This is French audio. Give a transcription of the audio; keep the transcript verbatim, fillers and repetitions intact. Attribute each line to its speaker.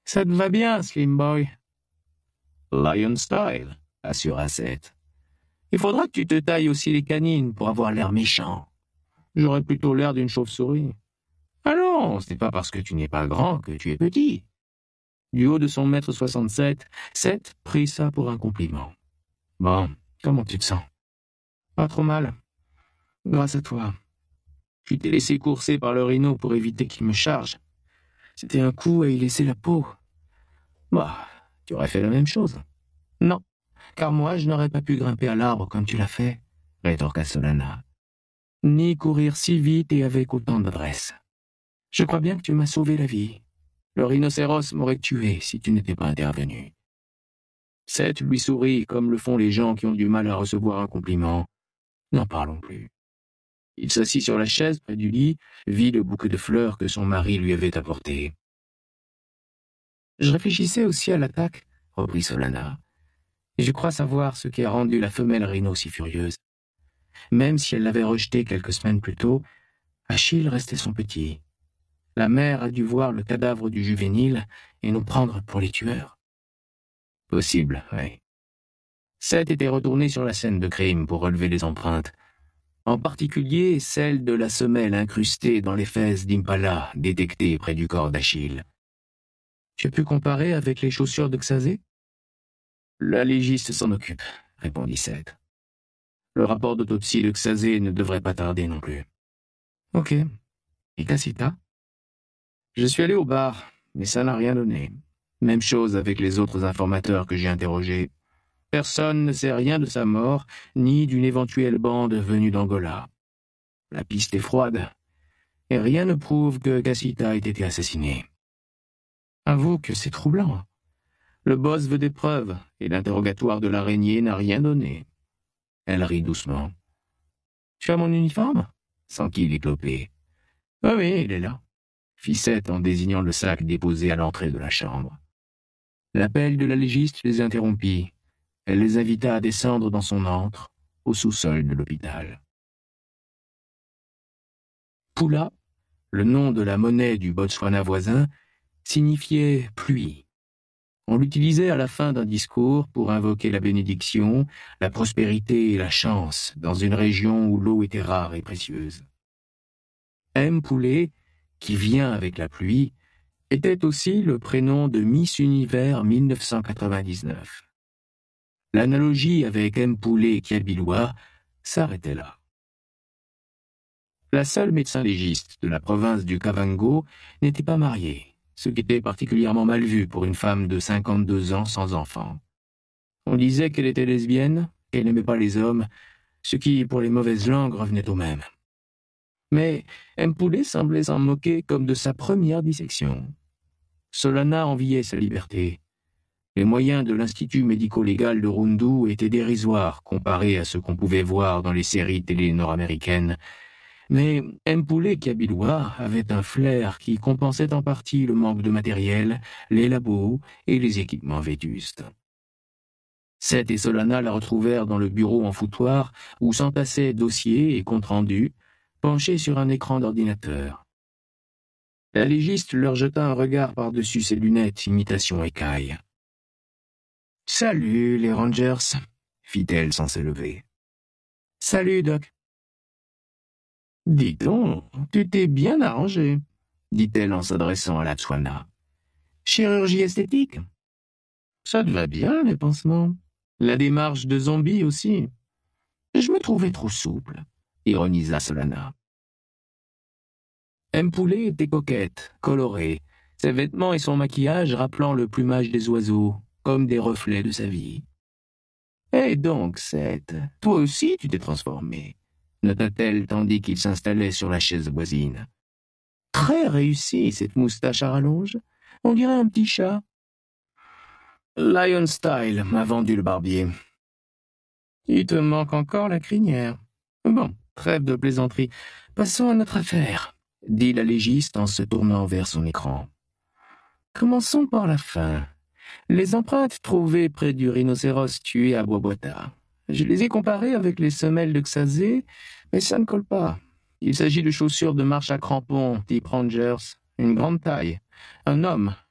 Speaker 1: Ça te va bien, Slim Boy.
Speaker 2: Lion style, assura Seth.
Speaker 1: Il faudra que tu te tailles aussi les canines pour avoir l'air méchant. J'aurais plutôt l'air d'une chauve-souris.
Speaker 2: Ah non, ce n'est pas parce que tu n'es pas grand que tu es petit.
Speaker 1: Du haut de son mètre soixante-sept, Seth prit ça pour un compliment.
Speaker 2: Bon, comment tu te sens?
Speaker 1: Pas trop mal. Grâce à toi. Tu t'es laissé courser par le rhino pour éviter qu'il me charge. C'était un coup à y laisser la peau.
Speaker 2: Bah, tu aurais fait la même chose.
Speaker 1: Non, car moi je n'aurais pas pu grimper à l'arbre comme tu l'as fait,
Speaker 2: rétorqua Solana.
Speaker 1: Ni courir si vite et avec autant d'adresse. Je crois bien que tu m'as sauvé la vie. Le rhinocéros m'aurait tué si tu n'étais pas intervenu. Seth lui sourit comme le font les gens qui ont du mal à recevoir un compliment. N'en parlons plus. Il s'assit sur la chaise près du lit, vit le bouquet de fleurs que son mari lui avait apporté. Je réfléchissais aussi à l'attaque, reprit Solana, et je crois savoir ce qui a rendu la femelle rhino si furieuse. Même si elle l'avait rejeté quelques semaines plus tôt, Achille restait son petit. La mère a dû voir le cadavre du juvénile et nous prendre pour les tueurs.
Speaker 2: Possible, oui.
Speaker 1: Seth était retourné sur la scène de crime pour relever les empreintes, en particulier celle de la semelle incrustée dans les fesses d'Impala détectée près du corps d'Achille. Tu as pu comparer avec les chaussures de Xazé?
Speaker 2: La légiste s'en occupe, répondit Seth. Le rapport d'autopsie de Xazé ne devrait pas tarder non plus.
Speaker 1: Ok. Et Cassita? Je suis allé au bar, mais ça n'a rien donné. Même chose avec les autres informateurs que j'ai interrogés. Personne ne sait rien de sa mort, ni d'une éventuelle bande venue d'Angola. La piste est froide, et rien ne prouve que Cassita ait été assassiné. Avoue que c'est troublant. Le boss veut des preuves, et l'interrogatoire de l'araignée n'a rien donné.
Speaker 2: Elle rit doucement.
Speaker 1: Tu as mon uniforme?
Speaker 2: S'enquit l'éclopé.
Speaker 1: Ah oui, il est là,
Speaker 2: fit Seth en désignant le sac déposé à l'entrée de la chambre.
Speaker 1: L'appel de la légiste les interrompit. Elle les invita à descendre dans son antre, au sous-sol de l'hôpital. Pula, le nom de la monnaie du Botswana voisin, signifiait pluie. On l'utilisait à la fin d'un discours pour invoquer la bénédiction, la prospérité et la chance dans une région où l'eau était rare et précieuse. M. Poulet, qui vient avec la pluie, était aussi le prénom de Miss Univers mille neuf cent quatre-vingt-dix-neuf. L'analogie avec M. Poulet Kiabiloua s'arrêtait là. La seule médecin légiste de la province du Kavango n'était pas mariée, ce qui était particulièrement mal vu pour une femme de cinquante-deux ans sans enfant. On disait qu'elle était lesbienne, qu'elle n'aimait pas les hommes, ce qui, pour les mauvaises langues, revenait au même. Mais M. Poulet semblait s'en moquer comme de sa première dissection. Solana enviait sa liberté. Les moyens de l'Institut médico-légal de Rundu étaient dérisoires comparés à ce qu'on pouvait voir dans les séries télé nord-américaines, mais M. Poulet Kiabiloua avait un flair qui compensait en partie le manque de matériel, les labos et les équipements vétustes. Seth et Solana la retrouvèrent dans le bureau en foutoir où s'entassaient dossiers et comptes rendus, penchés sur un écran d'ordinateur. La légiste leur jeta un regard par-dessus ses lunettes imitation écaille. « Salut, les Rangers, » fit-elle sans se lever. « Salut, Doc. »« Dis donc, tu t'es bien arrangé, » dit-elle en s'adressant à la Tswana. « Chirurgie esthétique? Ça te va bien, les pansements. La démarche de zombie aussi. Je me trouvais trop souple, » ironisa Solana. M. Poulet était coquette, colorée, ses vêtements et son maquillage rappelant le plumage des oiseaux, comme des reflets de sa vie. « Eh donc, Seth, toi aussi tu t'es transformé, » nota-t-elle tandis qu'il s'installait sur la chaise voisine. « Très réussi, cette moustache à rallonge. On dirait un petit chat. »« Lion Style m'a vendu le barbier. »« Il te manque encore la crinière. » Bon, trêve de plaisanterie. Passons à notre affaire, dit la légiste en se tournant vers son écran. Commençons par la fin. Les empreintes trouvées près du rhinocéros tué à Bwabwata. Je les ai comparées avec les semelles de Xazé, mais ça ne colle pas. Il s'agit de chaussures de marche à crampons, type Rangers, une grande taille. Un homme,